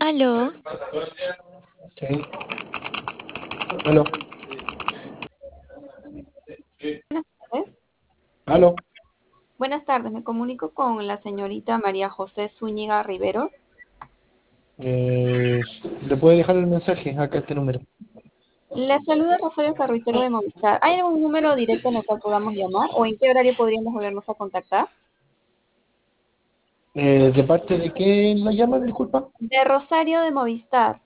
Aló, Sí. Aló. buenas tardes. Aló. Buenas tardes, me comunico con la señorita María José Zúñiga Rivero. Eh, ¿Le puede dejar el mensaje acá a este número? Le saluda Rosario Carruitero de Movistar. ¿Hay algún número directo en el cual podamos llamar o en qué horario podríamos volvernos a contactar? ¿De parte de quién la llama? Disculpa. De Rosario de Movistar.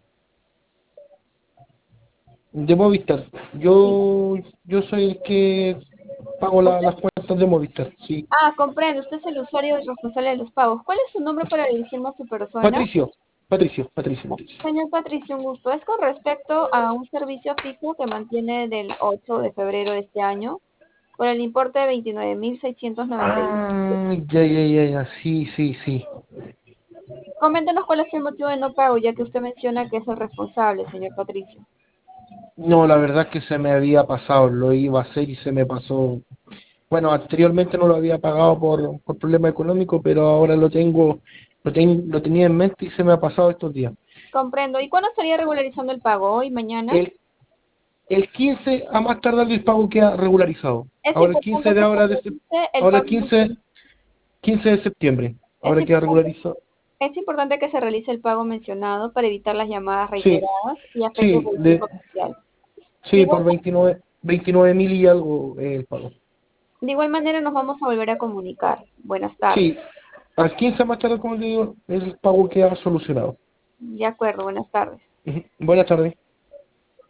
De Movistar. Sí. Yo soy el que pago ¿Usted? las cuentas de Movistar. Sí. Ah, comprendo. Usted es el usuario responsable de los pagos. ¿Cuál es su nombre para dirigirme a su persona? Patricio. Patricio. Patricio. Patricio. Señor Patricio, un gusto. Es con respecto a un servicio fijo que mantiene del 8 de febrero de este año por el importe de 29.691. Ah, ya, ya, ya, ya. Sí, sí, sí. Coméntenos cuál es el motivo de no pago, ya que usted menciona que es el responsable, señor Patricio. No, la verdad es que se me había pasado. Lo iba a hacer y se me pasó. Bueno, anteriormente no lo había pagado por problema económico, pero ahora lo tenía en mente y se me ha pasado estos días. Comprendo. ¿Y cuándo estaría regularizando el pago? ¿Hoy, mañana? El, el 15 a más tardar el pago queda regularizado. Es Ahora el importante 15 de que se ahora realice el ahora el pago. 15 de septiembre. Es Ahora queda importante, regularizado. es importante que se realice el pago mencionado para evitar las llamadas Sí, reiteradas y efectos sí, del tipo social. De sí, igual, por 29.000 y algo el pago. de igual manera nos vamos a volver a comunicar. Buenas Sí, tardes. al 15 a más tardar, como le digo, el pago queda solucionado. De acuerdo, buenas tardes. Ujú. Buenas tardes.